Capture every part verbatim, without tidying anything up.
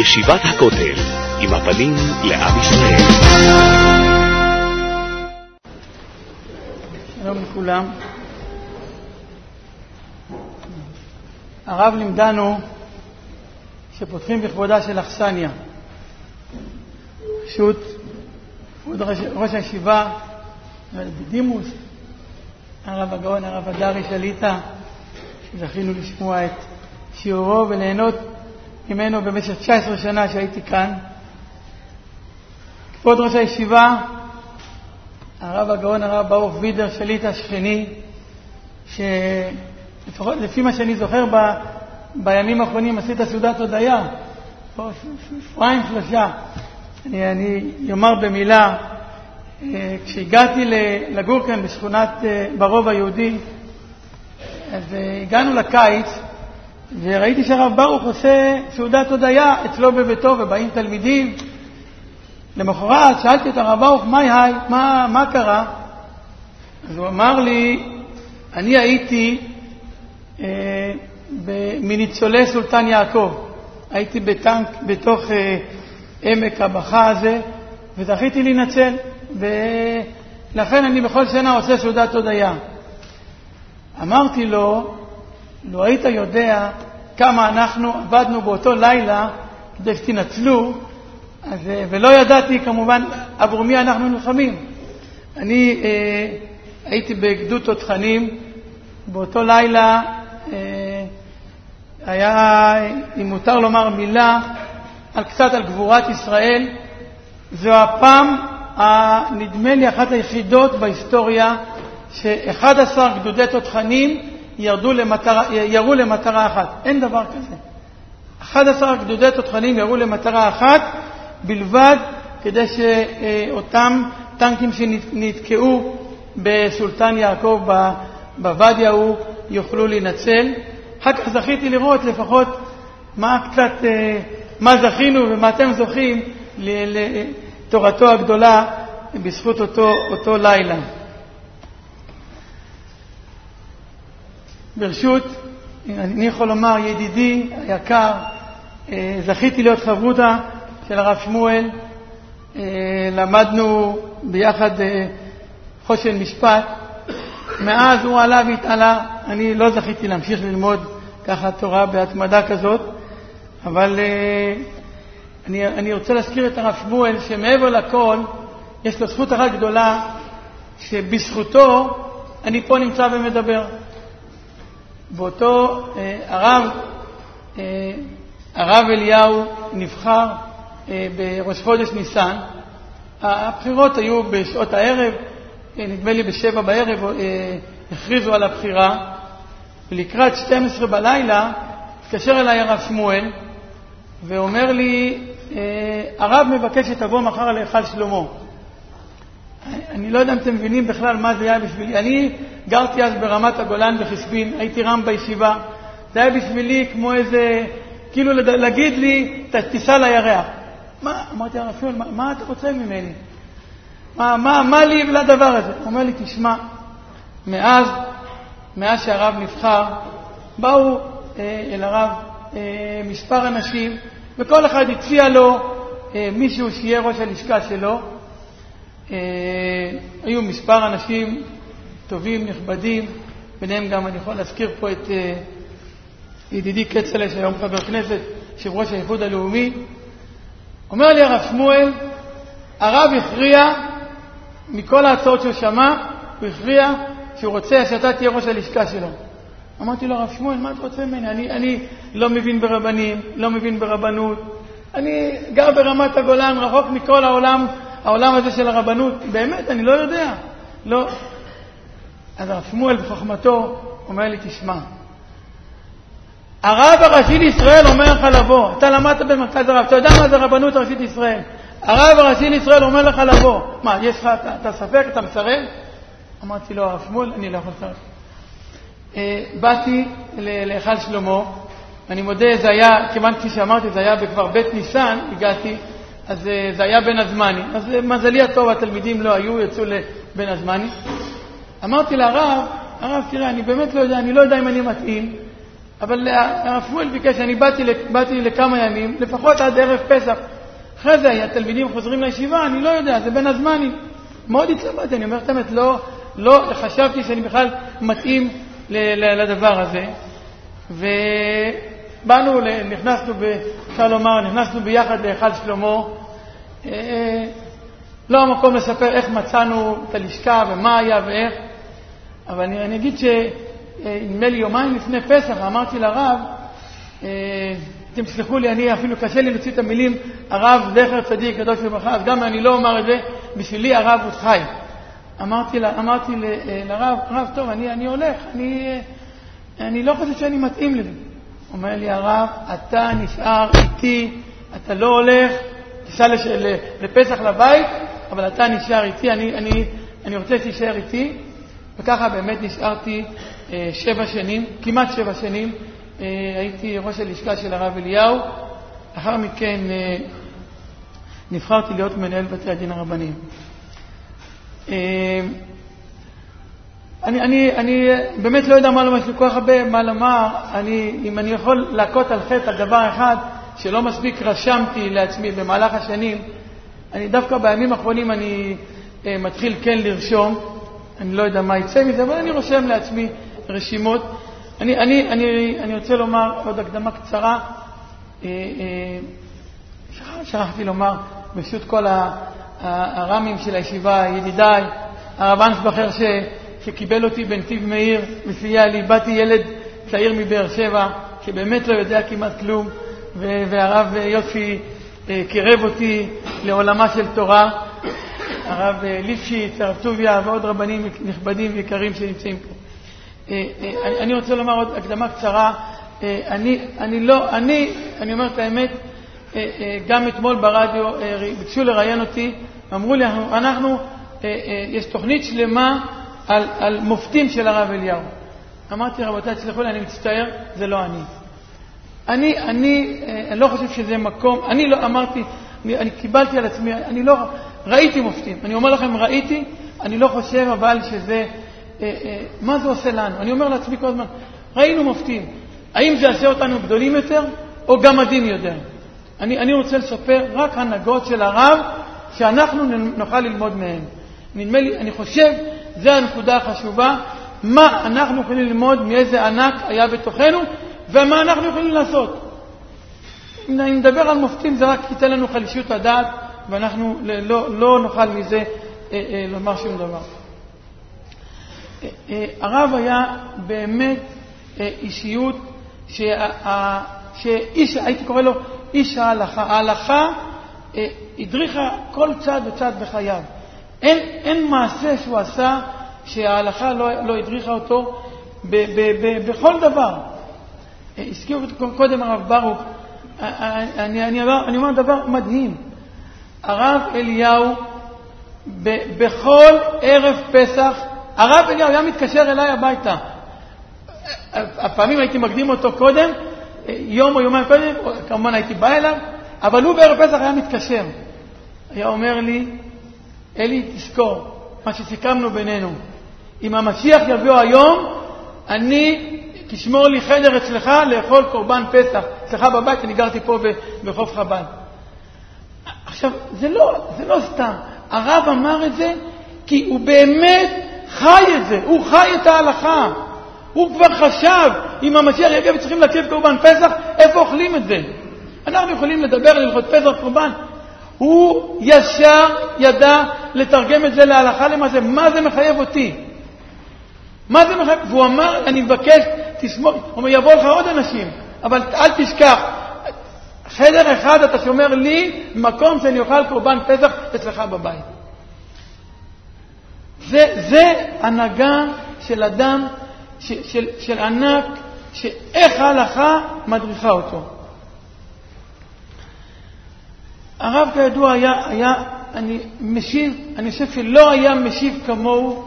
ישיבת הכותל, עם הפנים לעם ישראל. שלום לכולם. הרב לימדנו שפותחים בכבודה של אכסניה. פשוט כבוד ראש, ראש הישיבה בדימוס, הרב הגאון, הרב הדרי שליטה, שזכינו לשמוע את שיעורו וליהנות ממנו במשך תשע עשרה שנה שהייתי כאן. כבוד ראש הישיבה, הרב הגאון, הרב ברוך וידר שליטה שכני, שלפחות לפי מה שאני זוכר ב, בימים האחרונים עשית סעודת הודיה, שבועיים שלושה. אני, אני יאמר במילה, כשהגעתי לגור כאן בשכונת ברוב היהודי, אז הגענו לקיץ וראיתי שהרב ברוך עושה סעודת הודיה אצלו בביתו, ובאים תלמידים. למחרת שאלתי את הרב ברוך, מה, היי, מה, מה קרה? אז הוא אמר לי, אני הייתי אה, מניצולי סולטן יעקב, הייתי בטנק בתוך אה, עמק הבכה הזה, וזכיתי להינצל, ולכן אני בכל שנה עושה סעודת הודיה. אמרתי לו, לא היית יודע כמה אנחנו עבדנו באותו לילה כדי שתנצלו, אז, ולא ידעתי כמובן עבור מי אנחנו נלחמים. אני אה, הייתי בגדוד תותחנים, באותו לילה אה, היה, אם מותר לומר מילה, על קצת על גבורת ישראל. זו הפעם, נדמה לי אחת היחידות בהיסטוריה, ש-אחד עשר גדודי תותחנים ירדו למטרה, ירו למטרה אחת. אין דבר כזה. אחד עשר גדודי תותחנים ירו למטרה אחת בלבד, כדי שאותם טנקים שנתקעו בסולטן יעקב בוואדי ההוא יוכלו להינצל. אחר כך זכיתי לראות לפחות מה קצת, מה זכינו ומה אתם זוכים לתורתו הגדולה בזכות אותו, אותו לילה. ברשות, אני יכול לומר, ידידי היקר, זכיתי להיות חברותא של הרב שמואל, למדנו ביחד חושן משפט. מאז הוא עלה והתעלה, אני לא זכיתי להמשיך ללמוד ככה תורה בהתמדה כזאת, אבל אני, אני רוצה להזכיר את הרב שמואל, שמעבר לכל יש לו זכות אחת גדולה, שבזכותו אני פה נמצא ומדבר. באותו אה, הרב, אה, הרב אליהו נבחר אה, בראש חודש ניסן. הבחירות היו בשעות הערב, אה, נדמה לי בשבע בערב אה, הכריזו על הבחירה, ולקראת שתים עשרה בלילה התקשר אליי הרב שמואל ואומר לי, אה, הרב מבקש שתבוא מחר להיכל שלמה. אני לא יודע אם אתם מבינים בכלל מה זה היה בשבילי. אני גרתי אז ברמת הגולן בחספין, הייתי רם בישיבה. זה היה בשבילי כמו איזה, כאילו להגיד לי, תיסע לירח. מה? אמרתי הרב שמואל, מה, מה אתה רוצה ממני? מה, מה, מה לי לדבר הזה? הוא אומר לי, תשמע, מאז, מאז שהרב נבחר, באו אה, אל הרב אה, מספר אנשים, וכל אחד הציע לו אה, מישהו שיהיה ראש הלשכה שלו. Uh, היו מספר אנשים טובים, נכבדים, ביניהם גם אני יכול להזכיר פה את uh, ידידי קצלה, שהיום חבר כנסת, יושב ראש האיחוד הלאומי. אומר לי הרב שמואל, הרב הכריע, מכל ההצעות שהוא שמע, הוא הכריע שהוא רוצה שאתה תהיה ראש הלשכה שלו. אמרתי לו, הרב שמואל, מה אתה רוצה ממני? אני, אני לא מבין ברבנים, לא מבין ברבנות, אני גר ברמת הגולן, רחוק מכל העולם, העולם הזה של הרבנות, באמת, אני לא יודע. לא. אז הרב שמואל בחוכמתו אומר לי, תשמע, הרב הראשי לישראל אומר לך לבוא. אתה למדת במרכז הרב, אתה יודע מה זה רבנות הראשית לישראל. הרב הראשי לישראל אומר לך לבוא. מה, יש לך, אתה, אתה ספק, אתה מסרב? אמרתי לו, הרב שמואל, אני לא יכול לסרב. אה, באתי להיכל שלמה, אני מודה, זה היה, כמעט כפי שאמרתי, זה היה בכבר בית ניסן, הגעתי, אז זה היה בין הזמני. אז מזלי הטוב, התלמידים לא היו, יצאו לבין הזמני. אמרתי לרב, הרב, תראה, אני באמת לא יודע, אני לא יודע אם אני מתאים, אבל הרב שמואל ביקש, אני באתי, באתי לכמה ימים, לפחות עד ערב פסח. אחרי זה התלמידים חוזרים לישיבה, אני לא יודע, זה בין הזמנים. מאוד התלבטתי, אני אומר את האמת, לא, לא חשבתי שאני בכלל מתאים לדבר הזה. ובאנו, נכנסנו, אפשר לומר, נכנסנו ביחד להיכל שלמה. לא המקום לספר איך מצאנו את הלשכה ומה היה ואיך, אבל אני, אני אגיד שנדמה לי יומיים לפני פסח אמרתי לרב, אתם תסלחו לי, אני אפילו קשה לי להוציא את המילים הרב זכר צדיק קדוש לברכה, אז גם אני לא אומר את זה, בשבילי הרב הוא חי. אמרתי, אמרתי ל, לרב, רב טוב, אני, אני הולך, אני, אני לא חושב שאני מתאים לזה. אומר לי הרב, אתה נשאר איתי, אתה לא הולך, תיסע לש, לפסח לבית, אבל אתה נשאר איתי, אני, אני, אני רוצה שתישאר איתי, וככה באמת נשארתי אה, שבע שנים, כמעט שבע שנים, אה, הייתי ראש הלשכה של הרב אליהו, לאחר מכן אה, נבחרתי להיות מנהל בתי הדין הרבניים. אה, אני, אני, אני באמת לא יודע מה לומר, יש לי כל כך הרבה מה לומר, אני, אם אני יכול להכות על חטא על דבר אחד, שלא מספיק רשמתי לעצמי במהלך השנים, אני דווקא בימים האחרונים אני אה, מתחיל כן לרשום, אני לא יודע מה יצא מזה, אבל אני רושם לעצמי רשימות. אני, אני, אני, אני רוצה לומר עוד הקדמה קצרה, אה, אה, שכחתי לומר, ברשות כל הרמים של הישיבה, ידידיי, הרב אנסבכר ש, שקיבל אותי בנתיב מאיר, מסייע לי, באתי ילד צעיר מבאר שבע, שבאמת לא יודע כמעט כלום, והרב יוסי קרב אותי לעולמה של תורה, הרב ליפשיץ, הרב טוביה ועוד רבנים נכבדים ויקרים שנמצאים פה. אני רוצה לומר עוד הקדמה קצרה, אני, אני לא, אני, אני אומר את האמת, גם אתמול ברדיו ביקשו לראיין אותי, אמרו לי, אנחנו, אנחנו יש תוכנית שלמה על, על מופתים של הרב אליהו. אמרתי, רבותיי, תסלחו לי, אני מצטער, זה לא אני. אני, אני, אני לא חושב שזה מקום, אני לא אמרתי, אני, אני קיבלתי על עצמי, אני לא, ראיתי מופתים, אני אומר לכם, ראיתי, אני לא חושב אבל שזה, אה, אה, מה זה עושה לנו? אני אומר לעצמי כל הזמן, ראינו מופתים, האם זה יעשה אותנו גדולים יותר, או גמדים יותר? אני, אני רוצה לספר רק הנהגות של הרב, שאנחנו נוכל ללמוד מהם. נדמה לי, אני חושב, זה הנקודה החשובה, מה אנחנו יכולים ללמוד, מאיזה ענק היה בתוכנו, ומה אנחנו יכולים לעשות. אם נדבר על מופתים, זה רק ייתן לנו חלישות הדעת, ואנחנו לא, לא נוכל מזה אה, אה, לומר שום דבר. אה, אה, הרב היה באמת אה, אישיות, שה, שאיש, הייתי קורא לו איש ההלכה. ההלכה אה, הדריכה כל צד וצד בחייו. אין, אין מעשה שהוא עשה שההלכה לא, לא הדריכה אותו ב, ב, ב, בכל דבר. הזכירו קודם הרב ברוך, אני, אני, אני אומר דבר מדהים. הרב אליהו, ב, בכל ערב פסח, הרב אליהו היה מתקשר אליי הביתה. הפעמים הייתי מקדים אותו קודם, יום או יומיים קודם, כמובן הייתי בא אליו, אבל הוא בערב פסח היה מתקשר. היה אומר לי, אלי, תזכור, מה שסיכמנו בינינו. אם המשיח יבוא היום, אני... תשמור לי חדר אצלך לאכול קורבן פסח, אצלך בבית, אני גרתי פה בחוף חב"ד. עכשיו, זה לא, זה לא סתם. הרב אמר את זה כי הוא באמת חי את זה, הוא חי את ההלכה. הוא כבר חשב, אם המשיח יגיע וצריכים להקריב קורבן פסח, איפה אוכלים את זה? אנחנו יכולים לדבר על הלכות פסח קורבן. הוא ישר ידע לתרגם את זה להלכה למעשה. מה זה מחייב אותי? מה זה מחייב? והוא אמר, אני מבקש, תשמור, הוא אומר, יבוא לך עוד אנשים, אבל אל תשכח, חדר אחד אתה שומר לי מקום שאני אוכל קורבן פסח אצלך בבית. זה, זה הנהגה של אדם, ש, של, של ענק, שאיך ההלכה מדריכה אותו. הרב כידוע היה, היה, אני משיב, אני חושב שלא היה משיב כמוהו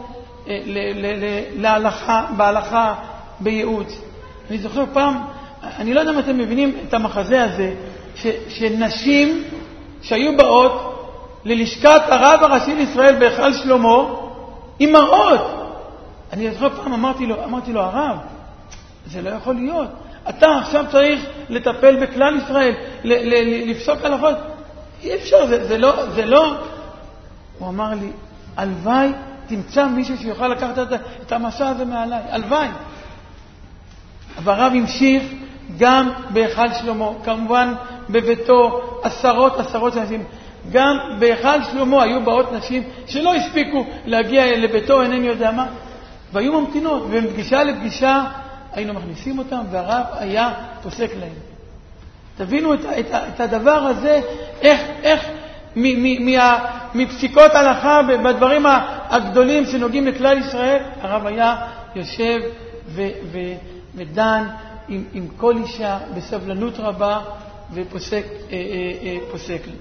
להלכה, בהלכה, בייעוץ. אני זוכר פעם, אני לא יודע אם אתם מבינים את המחזה הזה, ש, שנשים שהיו באות ללשכת הרב הראשי לישראל בהיכל שלמה, עם מראות. אני זוכר פעם אמרתי לו, אמרתי לו, הרב, זה לא יכול להיות. אתה עכשיו צריך לטפל בכלל ישראל, ל- ל- לפסוק הלכות. אי אפשר, זה, זה לא, זה לא. הוא אמר לי, הלוואי תמצא מישהו שיוכל לקחת את, את המסע הזה מעליי, הלוואי. והרב המשיך גם בהיכל שלמה, כמובן בביתו, עשרות עשרות של אנשים. גם בהיכל שלמה היו באות נשים שלא הספיקו להגיע לביתו, אינני יודע מה, והיו ממתינות, ומפגישה לפגישה היינו מכניסים אותם, והרב היה פוסק להם. תבינו את, את, את הדבר הזה, איך, איך מ, מ, מה, מפסיקות הלכה בדברים הגדולים שנוגעים לכלל ישראל, הרב היה יושב ו, ו, ודן עם, עם כל אישה בסבלנות רבה, ופוסק אה, אה, אה, פוסק לי.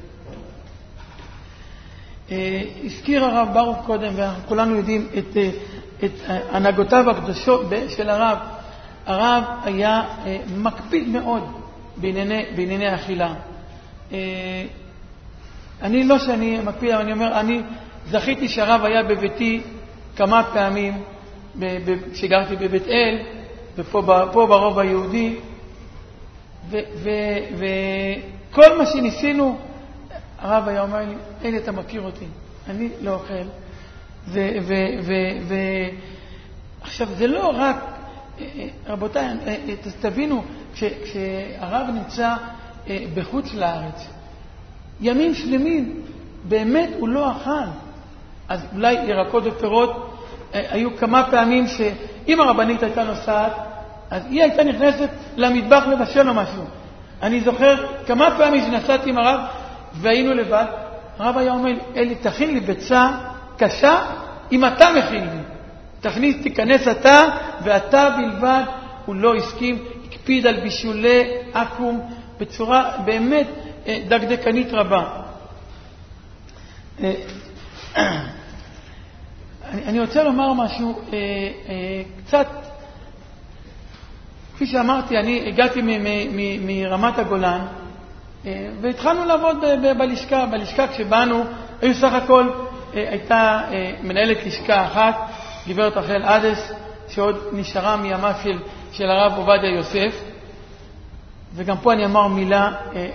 אה, הזכיר הרב ברוך קודם, וכולנו יודעים את, אה, את הנהגותיו הקדושות של הרב. הרב היה אה, מקפיד מאוד בענייני, בענייני אכילה. אה, אני לא שאני מקפיד, אבל אני אומר, אני זכיתי שהרב היה בביתי כמה פעמים, כשגרתי בבית אל, ופה פה ברוב היהודי, וכל מה שניסינו, הרב היה אומר לי, אין, אתה מכיר אותי, אני לא אוכל. ועכשיו, זה לא רק, רבותיי, תבינו, כשהרב נמצא בחוץ לארץ, ימים שלמים, באמת הוא לא אכל. אז אולי ירקות ופירות, היו כמה פעמים שאם הרבנית הייתה נוסעת, אז היא הייתה נכנסת למטבח לבשל או משהו. אני זוכר כמה פעמים שנסעתי עם הרב והיינו לבד, הרב היה אומר, אלי, תכין לי ביצה קשה אם אתה מכין לי. תכניס, תיכנס אתה ואתה בלבד. הוא לא הסכים, הקפיד על בישולי אקום בצורה באמת דקדקנית רבה. אני רוצה לומר משהו קצת, כפי שאמרתי, אני הגעתי מרמת הגולן והתחלנו לעבוד בלשכה. בלשכה כשבאנו, היו סך הכל, הייתה מנהלת לשכה אחת, גברת רחל עדס, שעוד נשארה מימיו של, של הרב עובדיה יוסף. וגם פה אני אמר מילה,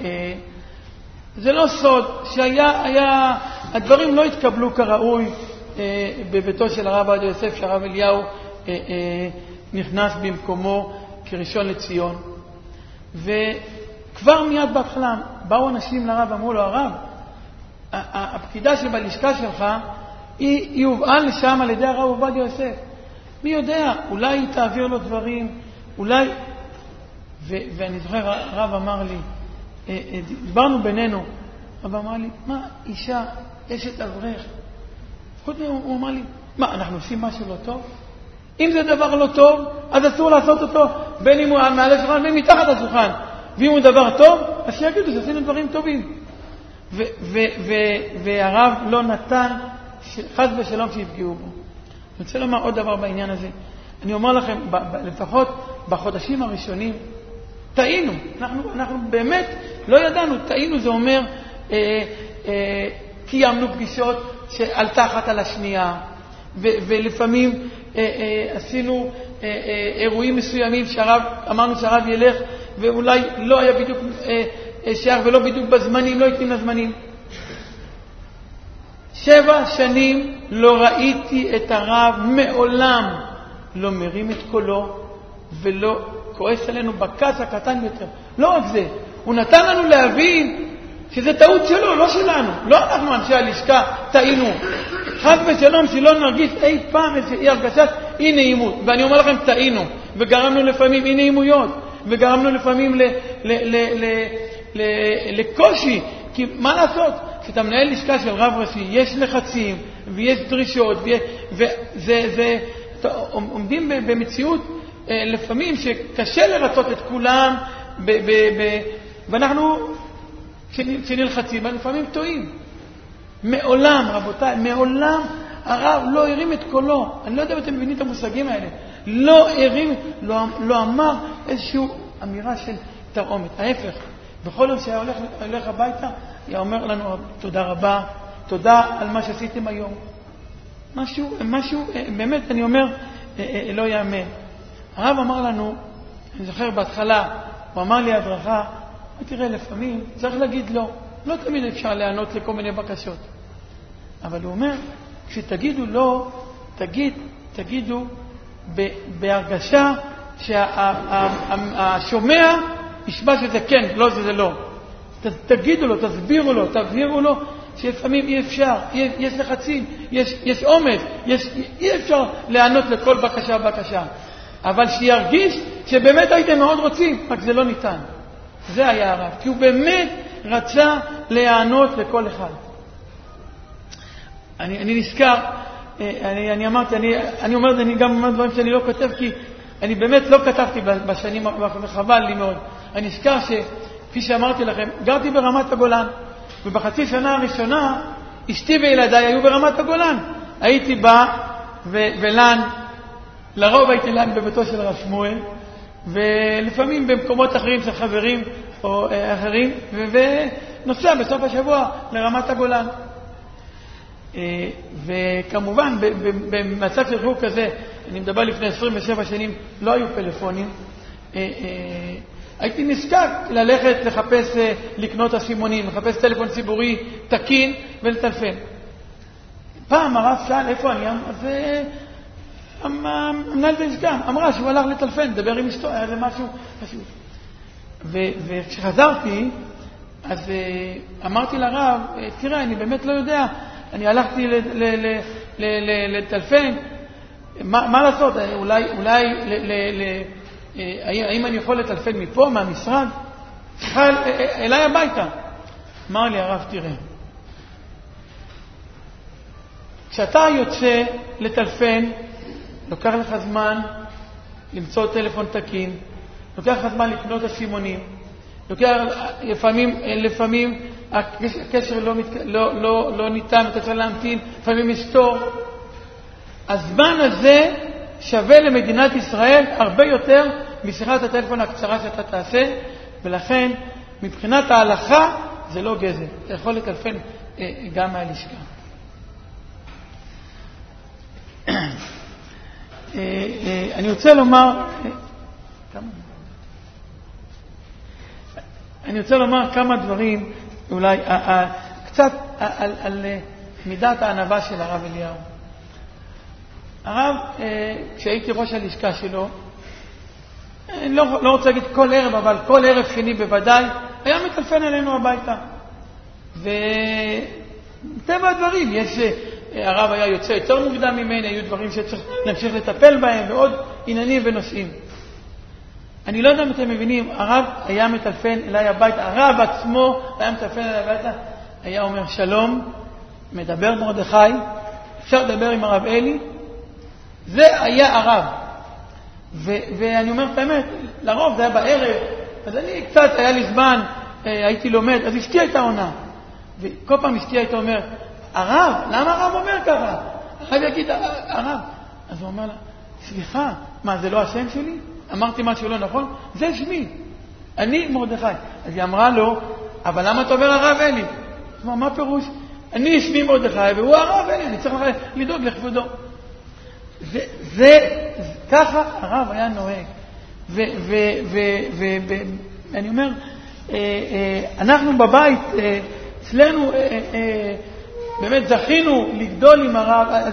זה לא סוד שהיה, היה, הדברים לא התקבלו כראוי בביתו של הרב עובדיה יוסף, שהרב אליהו נכנס במקומו כראשון לציון. וכבר מיד בהתחלה באו אנשים לרב, אמרו לו, הרב, הפקידה שבלשכה שלך היא, היא הובאה לשם על ידי הרב עובדיה יוסף. מי יודע, אולי היא תעביר לו דברים, אולי... ו- ואני זוכר, הרב אמר לי, דיברנו בינינו, הרב אמר לי, מה, אישה, אשת אברך? חוץ מהם הוא אמר לי, מה, אנחנו עושים משהו לא טוב? אם זה דבר לא טוב, אז אסור לעשות אותו, בין אם הוא על מעל השולחן, בין מתחת השולחן. ואם הוא דבר טוב, אז שיגידו שעשינו דברים טובים. ו- ו- ו- והרב לא נתן חס ושלום שיפגעו בו. אני רוצה לומר עוד דבר בעניין הזה. אני אומר לכם, ב- ב- לפחות בחודשים הראשונים, טעינו. אנחנו, אנחנו באמת לא ידענו. טעינו זה אומר, אה, אה, קיימנו פגישות שעלתה אחת על השנייה, ו- ולפעמים אה, אה, עשינו אה, אה, אירועים מסוימים שהרב, אמרנו שהרב ילך, ואולי לא היה בדיוק אה, אה, שייך ולא בדיוק בזמנים, לא התאים לזמנים. שבע שנים לא ראיתי את הרב, מעולם לא מרים את קולו ולא כועס עלינו בכעס הקטן יותר. לא רק זה, הוא נתן לנו להבין שזה טעות שלו, לא שלנו. לא אנחנו אנשי הלשכה טעינו. חס ושלום שלא נרגיש אי פעם איזו אי הרגשת אי נעימות. ואני אומר לכם, טעינו, וגרמנו לפעמים אי נעימויות, וגרמנו לפעמים ל- ל- ל- ל- ל- לקושי. כי מה לעשות? כשאתה מנהל לשכה של רב ראשי, יש לחצים ויש דרישות, וזה, זה, עומדים במציאות לפעמים שקשה לרצות את כולם, ב, ב, ב, ואנחנו שנלחצים, לפעמים טועים. מעולם, רבותיי, מעולם הרב לא הרים את קולו. אני לא יודע אם אתם מבינים את המושגים האלה. לא הרים, לא, לא אמר איזושהי אמירה של תרעומת. ההפך, בכל יום שהיה הולך, הולך הביתה, היה אומר לנו, תודה רבה, תודה על מה שעשיתם היום. משהו, משהו, באמת, אני אומר, לא יאמן. הרב אמר לנו אני זוכר בהתחלה, הוא אמר לי הדרכה, תראה, לפעמים צריך להגיד לא. לא תמיד אפשר לענות לכל מיני בקשות. אבל הוא אומר, כשתגידו לא, תגיד, תגידו בהרגשה שהשומע ישמע שזה כן, לא שזה לא. תגידו לו, תסבירו לו, תבהירו לו, שלפעמים אי אפשר, יש לחצים, יש, יש עומס, יש, אי אפשר לענות לכל בקשה ובקשה. אבל שירגיש שבאמת הייתם מאוד רוצים, רק זה לא ניתן. זה היה הרב, כי הוא באמת רצה לענות לכל אחד. אני, אני נזכר, אני, אני אמרתי, אני, אני אומר, אני גם אומר דברים שאני לא כותב, כי אני באמת לא כתבתי בשנים, וחבל לי מאוד. אני נזכר שכפי שאמרתי לכם, גרתי ברמת הגולן, ובחצי שנה הראשונה, אשתי וילדיי היו ברמת הגולן. הייתי בא ו- ולן, לרוב הייתי לן בביתו של הרב שמואל, ולפעמים במקומות אחרים של חברים או אחרים, ונוסע בסוף השבוע לרמת הגולן. וכמובן, במצב של חירום כזה, אני מדבר לפני עשרים ושבע שנים, לא היו פלאפונים. הייתי נזקק ללכת לחפש, לקנות הסימונים, לחפש טלפון ציבורי תקין ולטלפן. פעם הרב שאל איפה אני, אז המנהלת הלשכה אמרה שהוא הלך לטלפן, דבר עם אשתו, היה זה משהו חשוב. וכשחזרתי, אז אמרתי לרב, תראה, אני באמת לא יודע, אני הלכתי לטלפן, מה לעשות, אולי, האם אני יכול לטלפן מפה, מהמשרד? צריכה אליי הביתה. אמר לי הרב, תראה, כשאתה יוצא לטלפן, לוקח לך זמן למצוא טלפון תקין, לוקח לך זמן לקנות הסימונים, לוקח לפעמים, לפעמים הקשר לא, לא, לא, לא ניתן, אתה צריך להמתין, לפעמים יש תור. הזמן הזה שווה למדינת ישראל הרבה יותר משיחת הטלפון הקצרה שאתה תעשה, ולכן מבחינת ההלכה זה לא גזל. אתה יכול לטלפן גם מהלשכה. אני רוצה לומר אני רוצה לומר כמה דברים, אולי קצת על, על מידת הענווה של הרב אליהו. הרב, כשהייתי ראש הלשכה שלו, אני לא, לא רוצה להגיד כל ערב, אבל כל ערב שני בוודאי, היה מטלפן אלינו הביתה. וטבע הדברים, יש, הרב היה יוצא יותר מוקדם ממני, היו דברים שצריך להמשיך לטפל בהם, ועוד עניינים ונושאים. אני לא יודע אם אתם מבינים, הרב היה מטלפן אליי הביתה, הרב עצמו היה מטלפן אליי הביתה, היה אומר שלום, מדבר מרדכי, אפשר לדבר עם הרב אלי, זה היה הרב. ו- ואני אומר את האמת, לרוב זה היה בערב, אז אני קצת, היה לי זמן, הייתי לומד, אז אשתי הייתה עונה. וכל פעם אשתי הייתה אומר, הרב, למה הרב אומר ככה? הרב יגיד, הרב. אז הוא אומר לה, סליחה, מה, זה לא השם שלי? אמרתי משהו לא נכון? זה שמי. אני מרדכי. אז היא אמרה לו, אבל למה אתה אומר הרב אלי? אז הוא אמר, מה פירוש? אני שמי מרדכי והוא הרב אלי, אני צריך לדאוג לכבודו. זה, זה, ככה הרב היה נוהג. ואני אומר, אנחנו בבית, אצלנו, באמת זכינו לגדול עם הרב.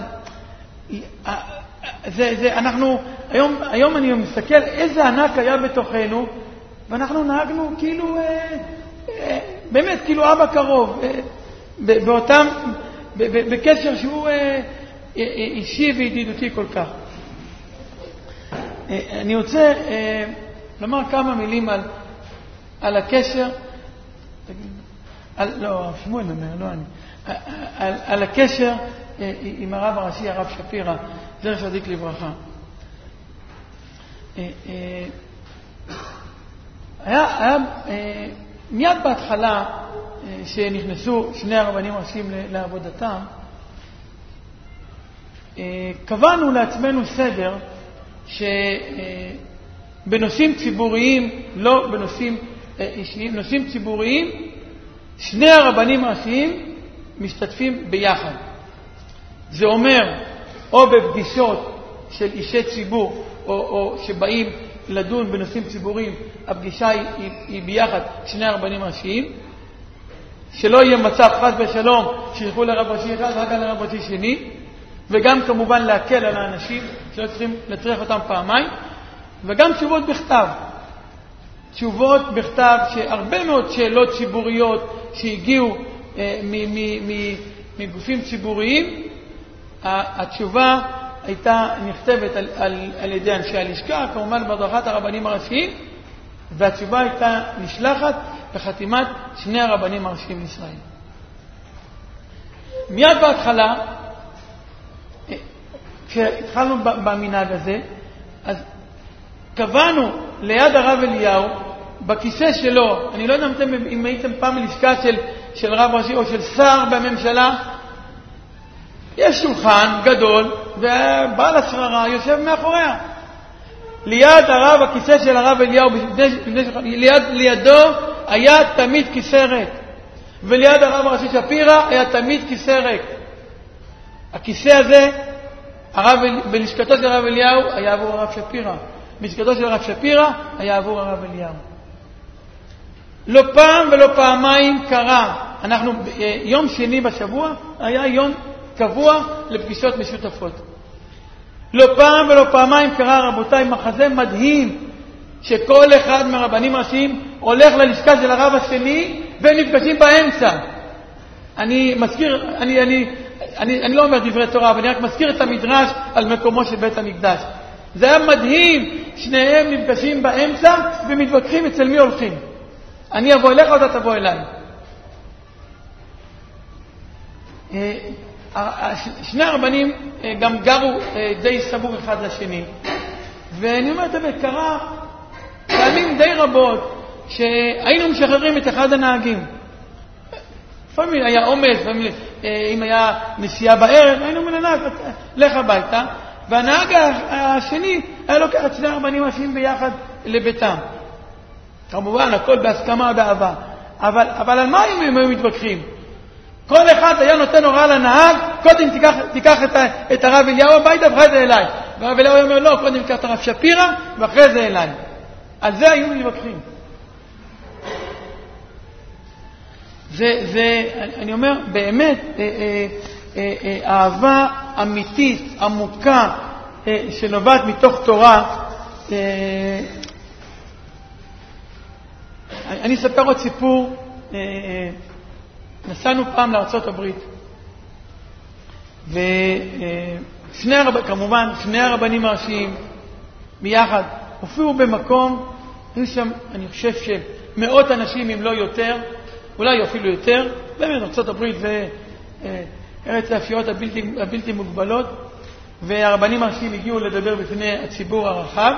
זה, זה, אנחנו, היום, היום אני מסתכל איזה ענק היה בתוכנו, ואנחנו נהגנו כאילו, אה, אה, באמת, כאילו אבא קרוב, אה, באותם, בקשר שהוא אה, אישי וידידותי כל כך. אה, אני רוצה אה, לומר כמה מילים על, על הקשר, על, לא, שמואל אומר, לא אני, על, על הקשר אה, עם הרב הראשי, הרב שפירא, זכר צדיק לברכה. היה, היה מיד בהתחלה שנכנסו שני הרבנים ראשיים לעבודתם, קבענו לעצמנו סדר שבנושאים ציבוריים, לא בנושאים אישיים, נושאים ציבוריים, שני הרבנים ראשיים משתתפים ביחד. זה אומר, או בפגישות של אישי ציבור, או, או שבאים לדון בנושאים ציבוריים, הפגישה היא, היא, היא ביחד שני הרבנים ראשיים, שלא יהיה מצב חס ושלום שילכו לרב ראשי אחד ואחר כך לרב ראשי שני, וגם כמובן להקל על האנשים שלא צריכים לצריך אותם פעמיים, וגם תשובות בכתב. תשובות בכתב שהרבה מאוד שאלות ציבוריות שהגיעו אה, מ- מ- מ- מגופים ציבוריים, התשובה הייתה נכתבת על, על, על ידי אנשי הלשכה, כמובן בהדרכת הרבנים הראשיים, והתשובה הייתה נשלחת בחתימת שני הרבנים הראשיים לישראל. מיד בהתחלה, כשהתחלנו במנהג הזה, אז קבענו ליד הרב אליהו, בכיסא שלו, אני לא יודע אם, אם הייתם פעם לשכה של, של רב ראשי או של שר בממשלה, יש שולחן גדול, ובעל השררה יושב מאחוריה. ליד הרב, הכיסא של הרב אליהו, ליד, לידו היה תמיד כיסא ריק. וליד הרב הראשי שפירא היה תמיד כיסא ריק. הכיסא הזה, הרב, בלשכתו של הרב אליהו היה עבור הרב שפירא. בלשכתו של הרב שפירא היה עבור הרב אליהו. לא פעם ולא פעמיים קרה. אנחנו, יום שני בשבוע היה יום קבוע לפגישות משותפות. לא פעם ולא פעמיים קרה, רבותיי, מחזה מדהים, שכל אחד מהרבנים הראשיים הולך ללשכה של הרב השני ונפגשים באמצע. אני מזכיר, אני, אני, אני, אני לא אומר דברי תורה, אבל אני רק מזכיר את המדרש על מקומו של בית המקדש. זה היה מדהים, שניהם נפגשים באמצע ומתווכחים אצל מי הולכים. אני אבוא אליך או אתה תבוא אליי. שני הרבנים גם גרו די סמוך אחד לשני, ואני אומר, זה קרה פעמים די רבות שהיינו משחררים את אחד הנהגים. לפעמים היה עומס, אם היה נסיעה בערב, היינו מלנהג, לך הביתה, והנהג השני היה לוקח את שני הרבנים הראשיים ביחד לביתם. כמובן, הכל בהסכמה ובאהבה. אבל, אבל על מה הם היו מתווכחים? כל אחד היה נותן הוראה לנהג, קודם תיקח, תיקח את, ה, את הרב אליהו הביתה ואחרי זה אליי. והרב אליהו אומר, לא, קודם תיקח את הרב שפירא ואחרי זה אליי. על זה היו מתווכחים. זה, זה, אני אומר, באמת, אה, אה, אה, אה, אהבה אמיתית, עמוקה, אה, שנובעת מתוך תורה. אה, אני אספר עוד סיפור. אה, אה, נסענו פעם לארצות הברית, ושני הרבנים, כמובן, שני הרבנים הראשיים ביחד הופיעו במקום, היו שם, אני חושב שמאות אנשים, אם לא יותר, אולי אפילו יותר, באמת ארצות הברית וארץ האפשרויות הבלתי, הבלתי מוגבלות, והרבנים הראשיים הגיעו לדבר בפני הציבור הרחב,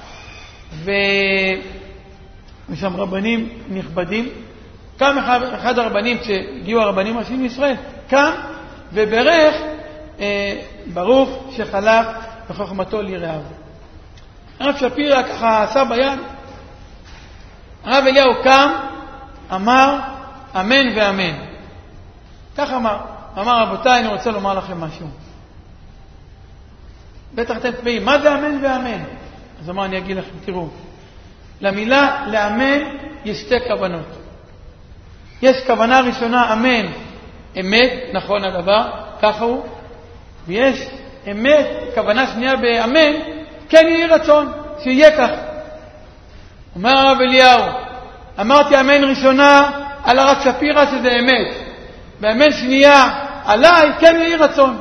ושם רבנים נכבדים. קם אחד, אחד הרבנים, כשהגיעו הרבנים הראשיים לישראל, קם וברך, אה, ברוך שחלק בחוכמתו ליראיו. הרב שפירא ככה עשה ביד, הרב אליהו קם, אמר אמן ואמן. כך אמר, אמר, רבותיי, אני רוצה לומר לכם משהו. בטח אתם תפעים, מה זה אמן ואמן? אז אמר, אני אגיד לכם, תראו, למילה לאמן יש שתי כוונות. יש כוונה ראשונה, אמן, אמת, נכון הדבר, ככה הוא, ויש אמת, כוונה שנייה באמן, כן יהי רצון, שיהיה כך. אומר הרב אליהו, אמרתי אמן ראשונה על הרב שפירא שזה אמת, ואמן שנייה עליי, כן יהי רצון.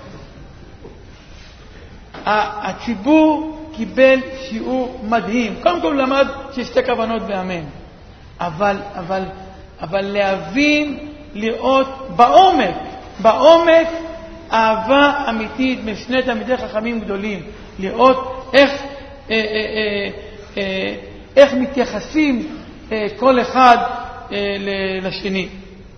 הציבור קיבל שיעור מדהים. קודם כל למד שיש שתי כוונות באמן, אבל, אבל, אבל להבין, לראות בעומק, בעומק אהבה אמיתית משני תלמידי חכמים גדולים, לראות איך, אה, אה, אה, אה, איך מתייחסים אה, כל אחד אה, לשני.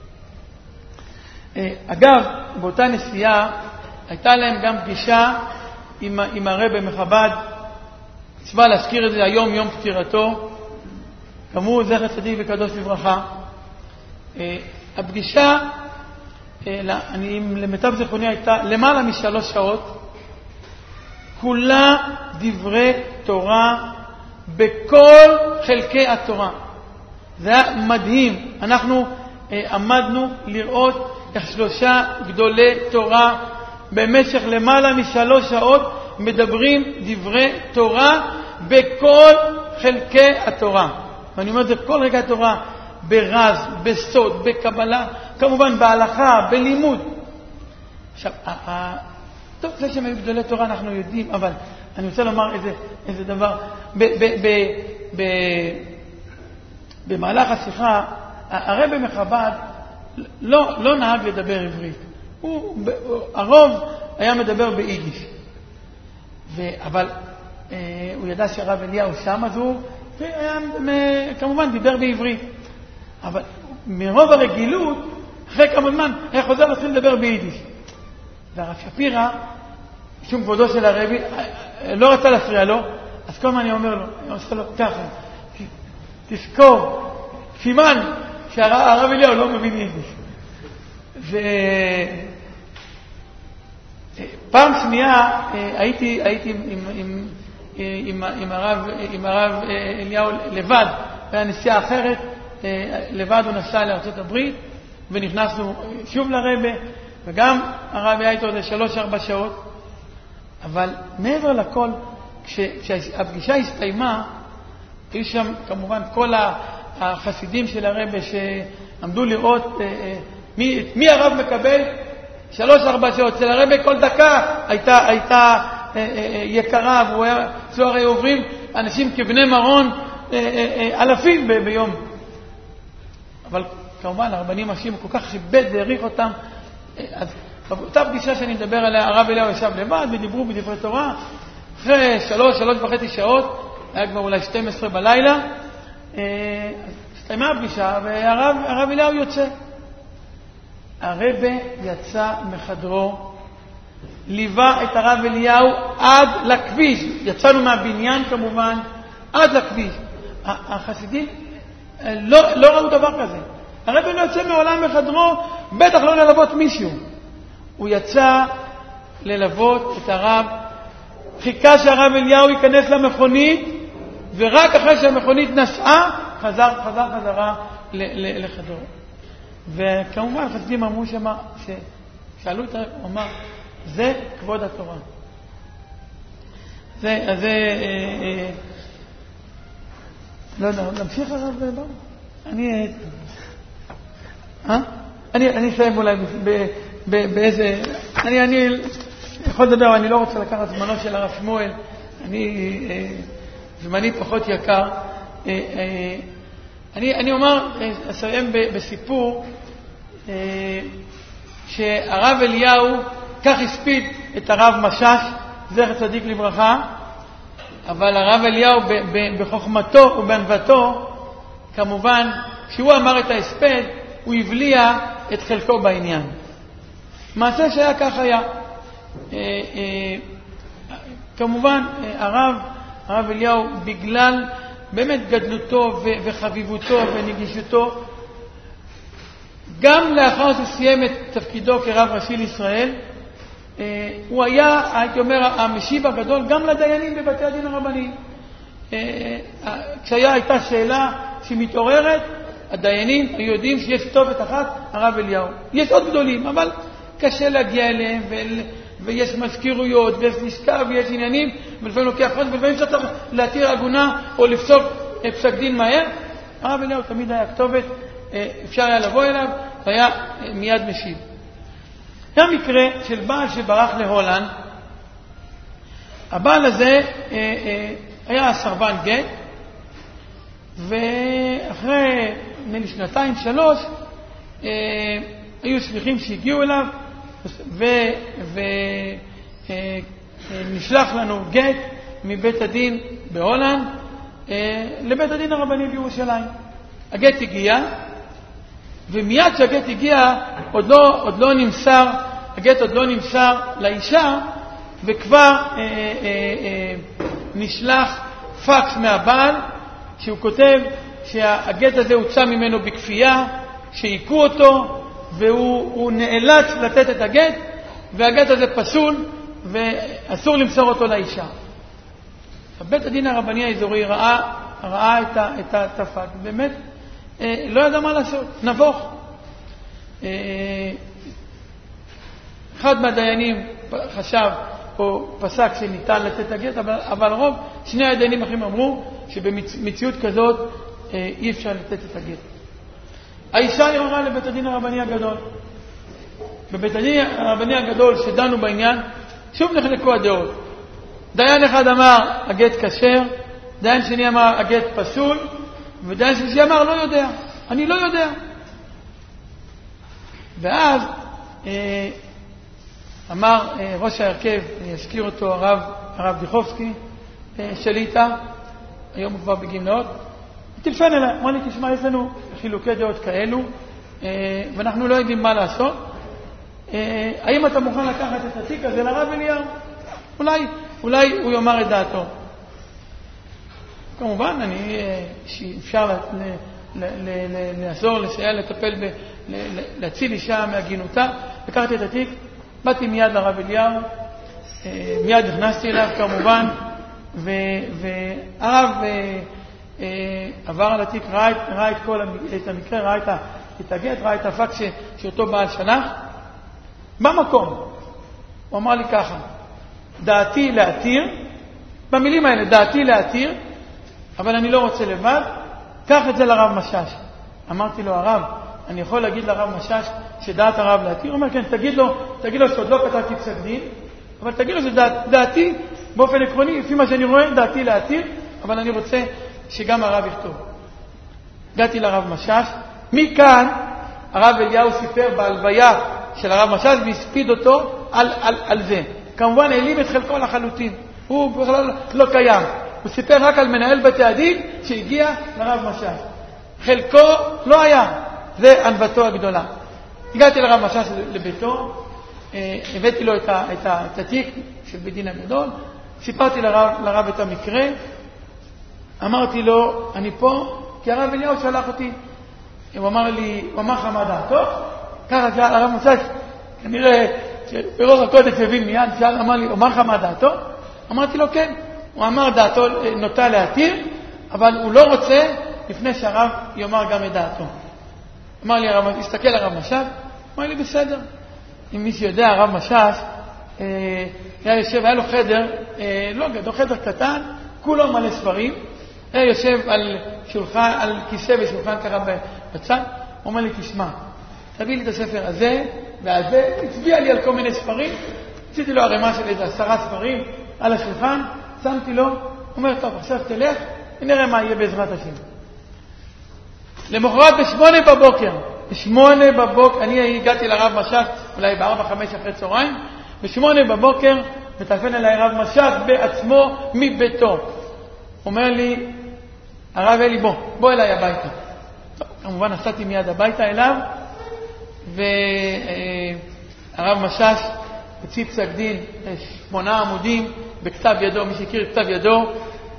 אה, אגב, באותה נסיעה הייתה להם גם פגישה עם, עם הרב מחב"ד, מצווה להזכיר את זה היום, יום פטירתו, כאמור זכר צדיק וקדוש לברכה. אה, הפגישה, אני, למיטב זיכרוני, הייתה למעלה משלוש שעות, כולה דברי תורה בכל חלקי התורה. זה היה מדהים. אנחנו אה, עמדנו לראות איך שלושה גדולי תורה במשך למעלה משלוש שעות מדברים דברי תורה בכל חלקי התורה. ואני אומר את זה בכל חלקי התורה, ברז, בסוד, בקבלה, כמובן בהלכה, בלימוד. עכשיו, ה- ה- טוב, זה שהם היו גדולי תורה אנחנו יודעים, אבל אני רוצה לומר איזה, איזה דבר. ב- ב- ב- ב- במהלך השיחה, הרבי מחב"ד לא, לא נהג לדבר עברית. הוא, הרוב היה מדבר ביידיש. ו, אבל אה, הוא ידע שהרב אליהו שם, אז הוא היה, כמובן דיבר בעברית. אבל מרוב הרגילות, אחרי כמה זמן, היה חוזר להתחיל לדבר ביידיש. והרב שפירא, שום כבודו של הרבי, לא רצה להפריע לו, אז כל מה אני אומר לו, אני עושה לו ככה, תזכור, סימן שהרב אליהו לא מבין יידיש. ופעם שנייה הייתי, הייתי עם, עם, עם, עם, הרב, עם הרב אליהו לבד, היה נסיעה אחרת, לבד הוא נסע לארצות הברית, ונכנסנו שוב לרבה, וגם הרב היה איתו לשלוש ארבע שעות, אבל מעבר לכל, כש, כשהפגישה הסתיימה, היו שם כמובן כל החסידים של הרבה שעמדו לראות מי, מי הרב מקבל שלוש ארבע שעות. של הרבה כל דקה הייתה, הייתה יקרה, והוא היה, זו הרי עוברים אנשים כבני מרון אלפים ב, ביום. אבל כמובן הרבנים הראשיים כל כך כיבד והעריך אותם. אז באותה פגישה שאני מדבר עליה, הרב אליהו ישב לבד ודיברו בדברי תורה. אחרי שלוש, שלוש וחצי שעות, היה כבר אולי שתים עשרה בלילה, הסתיימה הפגישה והרב הרב אליהו יוצא. הרבה יצא מחדרו, ליווה את הרב אליהו עד לכביש. יצאנו מהבניין כמובן, עד לכביש. החסידים לא, לא ראו דבר כזה. הרב לא יוצא מעולם מחדרו, בטח לא ללוות מישהו. הוא יצא ללוות את הרב, חיכה שהרב אליהו ייכנס למכונית, ורק אחרי שהמכונית נסעה, חזר, חזר חזרה לחדרו. וכמובן החסידים אמרו שמה, ששאלו את הרב, הוא אמר, זה כבוד התורה. זה, אז זה, אה, אה, לא יודע, נמשיך הרב בבא? אני, אה? אני, אני אסיים אולי ב, ב, באיזה, אני, אני יכול לדבר, אני לא רוצה לקחת זמנו של הרב שמואל, אני, אה, זמני פחות יקר. אה, אה, אני, אני אומר, אסיים ב, בסיפור, אה, שהרב אליהו כך הספיד את הרב משש, זכר צדיק לברכה, אבל הרב אליהו ב, ב, בחוכמתו ובענוותו, כמובן, כשהוא אמר את ההספד, הוא הבליע את חלקו בעניין. מעשה שהיה כך היה. אה, אה, כמובן, הרב, הרב אליהו, בגלל באמת גדלותו ו- וחביבותו ונגישותו, גם לאחר שסיים את תפקידו כרב ראשי לישראל, אה, הוא היה, הייתי אומר, המשיב הגדול גם לדיינים בבתי הדין הרבניים. אה, כשהיה הייתה שאלה שמתעוררת, הדיינים היו יודעים שיש כתובת אחת, הרב אליהו. יש עוד גדולים, אבל קשה להגיע אליהם, ו- ויש מזכירויות, ויש לשכה, ויש עניינים, ולפעמים לוקח חודש, ולפעמים שצריך להתיר עגונה או לפסוק פסק דין מהר. הרב אליהו תמיד היה כתובת, אפשר היה לבוא אליו, והיה מיד משיב. היה מקרה של בעל שברח להולנד. הבעל הזה היה סרבן גט, ואחרי שנתיים, שלוש, היו שליחים שהגיעו אליו, ונשלח לנו גט מבית הדין בהולנד לבית הדין הרבני בירושלים. הגט הגיע, ומיד שהגט הגיע, עוד לא, עוד לא נמסר, הגט עוד לא נמסר לאישה, וכבר אה, אה, אה, נשלח פקס מהבעל, שהוא כותב שהגט הזה הוצא ממנו בכפייה, שהיכו אותו, והוא נאלץ לתת את הגט, והגט הזה פסול, ואסור למסור אותו לאישה. בית הדין הרבני האזורי ראה, ראה את, ה, את התפק, באמת אה, לא ידע מה לעשות, נבוך. אה, אחד מהדיינים חשב או פסק שניתן לתת הגט, אבל, אבל רוב, שני הדיינים אחרים אמרו שבמציאות כזאת אה, אי אפשר לתת את הגט. האישה יררה לבית הדין הרבני הגדול. בבית הדין הרבני הגדול שדנו בעניין, שוב נחלקו הדעות. דיין אחד אמר הגט כשר, דיין שני אמר הגט פסול, ודיין שלישי אמר לא יודע, אני לא יודע. ואז אה, אמר אה, ראש ההרכב, אני אזכיר אותו, הרב, הרב דיחובסקי אה, שליטה, היום הוא כבר בגמלאות, טלפן אליי, אמר לי, תשמע, יש לנו חילוקי דעות כאלו, אה, ואנחנו לא יודעים מה לעשות. אה, האם אתה מוכן לקחת את התיק הזה לרב אליהו? אולי, אולי הוא יאמר את דעתו. כמובן, אני, שאפשר לעזור, לסייע, לטפל, להציל אישה מהגינותה. לקחתי את התיק, באתי מיד לרב אליהו, מיד נכנסתי אליו כמובן, והרב עבר על התיק, ראה את כל את המקרה, ראה את הגט, ראה את הפקס שאותו בעל שלח. במקום, הוא אמר לי ככה, דעתי להתיר, במילים האלה, דעתי להתיר, אבל אני לא רוצה לבד, קח את זה לרב משש. אמרתי לו, הרב, אני יכול להגיד לרב משש שדעת הרב להתיר? הוא אומר, כן, תגיד לו, תגיד לו שעוד לא כתבתי פסק דין, אבל תגיד לו שדעתי, באופן עקרוני, לפי מה שאני רואה, דעתי להתיר, אבל אני רוצה שגם הרב יכתוב. הגעתי לרב משש, מכאן הרב אליהו סיפר בהלוויה של הרב משש והספיד אותו על, על, על זה. כמובן העלים את חלקו לחלוטין, הוא בכלל לא קיים. הוא סיפר רק על מנהל בתי הדין שהגיע לרב משש. חלקו לא היה, זה ענוותו הגדולה. הגעתי לרב משש לביתו, הבאתי לו את, ה, את, ה, את התיק של בית דין הגדול, סיפרתי לרב, לרב את המקרה, אמרתי לו, אני פה כי הרב אליהו שלח אותי. הוא אמר לי, הוא אמר לך מה דעתו? ככה שאל הרב משש, כנראה שברוח הקודש הבין מיד, שאל, אמר לי, הוא אמר לך מה דעתו? אמרתי לו כן. הוא אמר דעתו נוטה להתיר, אבל הוא לא רוצה לפני שהרב יאמר גם את דעתו. אמר לי, הרב, הסתכל הרב משש, אמר לי בסדר. אם מי שיודע, הרב משש, אה, היה יושב, היה לו חדר, אה, לא גדול, חדר קטן, כולו מלא ספרים, היה יושב על שולחן, על כיסא ושולחן ככה בצד, הוא אומר לי, תשמע, תביא לי את הספר הזה והזה, הצביע לי על כל מיני ספרים, עשיתי לו הרמה של איזה עשרה ספרים על השולחן, שמתי לו, אומר, טוב, עכשיו תלך, ונראה מה יהיה בעזרת השם. למחרת בשמונה בבוקר, בשמונה בבוקר, אני הגעתי לרב משש, אולי בארבע, חמש אחרי צהריים, בשמונה בבוקר, מטלפן אליי רב משש בעצמו מביתו. אומר לי, הרב אלי, בוא, בוא אליי הביתה. טוב, כמובן נסעתי מיד הביתה אליו, והרב משש הוציא פסק דין, שמונה עמודים, בכתב ידו, מי שהכיר כתב ידו,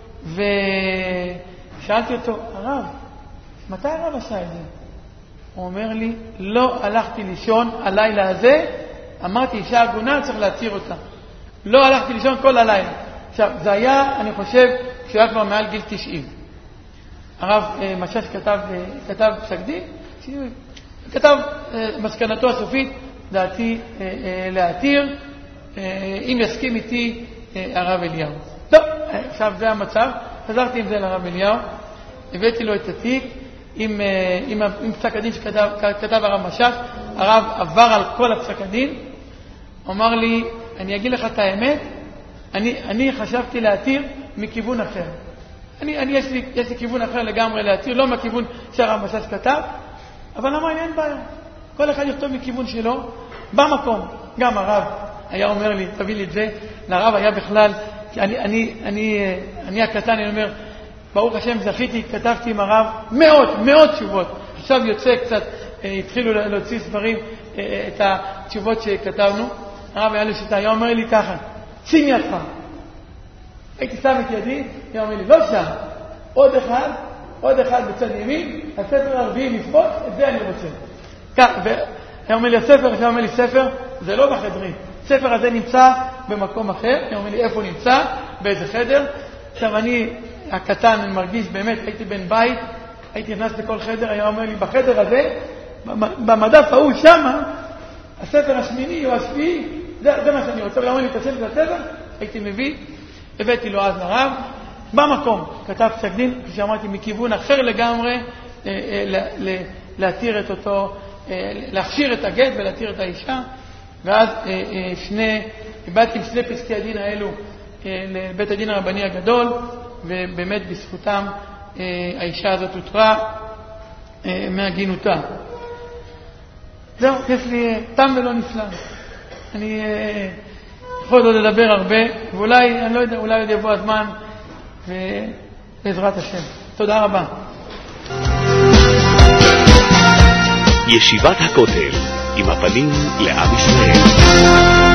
ושאלתי אותו, הרב, מתי הרב עשה את זה? הוא אומר לי, לא הלכתי לישון הלילה הזה, אמרתי, אישה עגונה, צריך להציר אותה. לא הלכתי לישון כל הלילה. עכשיו, זה היה, אני חושב, שהוא היה כבר מעל גיל תשעים. הרב משש כתב, כתב פסק דין, כתב מסקנתו הסופית, דעתי להתיר, אם יסכים איתי הרב אליהו. טוב, עכשיו זה המצב, חזרתי עם זה לרב אליהו, הבאתי לו את התיק עם, עם, עם פסק הדין שכתב כתב הרב משש, הרב עבר על כל הפסק הדין, אמר לי, אני אגיד לך את האמת, אני, אני חשבתי להתיר מכיוון אחר. אני, אני, יש לי, יש לי כיוון אחר לגמרי להתיר, לא מהכיוון שהרב משש כתב, אבל למה אין בעיה? כל אחד יכתוב מכיוון שלו, במקום. גם הרב היה אומר לי, תביא לי את זה, לרב היה בכלל, אני, אני, אני, אני הקטן, אני אומר, ברוך השם זכיתי, כתבתי עם הרב מאות, מאות תשובות. עכשיו יוצא קצת, התחילו להוציא ספרים, את התשובות שכתבנו. הרב היה לי שיטה, היה אומר לי ככה, שים ידך. הייתי שם את ידי, היה אומר לי, לא שם, עוד אחד, עוד אחד בצד ימין, הספר הרביעי נפות, את זה אני רוצה. כך, והיה אומר לי הספר, היה אומר לי ספר, זה לא בחדרים. הספר הזה נמצא במקום אחר, היה אומר לי איפה נמצא, באיזה חדר, עכשיו אני, הקטן, אני מרגיש באמת, הייתי בן בית, הייתי נכנס לכל חדר, היה אומר לי, בחדר הזה, במדף ההוא שמה, הספר השמיני או השביעי, זה, זה מה שאני רוצה, ולאמר לי, תשב את הספר, הייתי מביא, הבאתי לו אז לרב, במקום, כתב פסק דין, כפי שאמרתי, מכיוון אחר לגמרי, אה, אה, להתיר את אותו, אה, להכשיר את הגט ולהתיר את האישה, ואז אה, אה, שני, הבאתי עם שני פסקי הדין האלו אה, לבית הדין הרבני הגדול, ובאמת בזכותם אה, האישה הזאת הותרה אה, מהגינותה. זהו, יש לי תם ולא נפלא. אני אה, יכול עוד לדבר הרבה, ואולי, אני לא יודע, אולי עוד יבוא הזמן, ובעזרת השם. תודה רבה. ישיבת הכותל, עם הפנים לעם ישראל.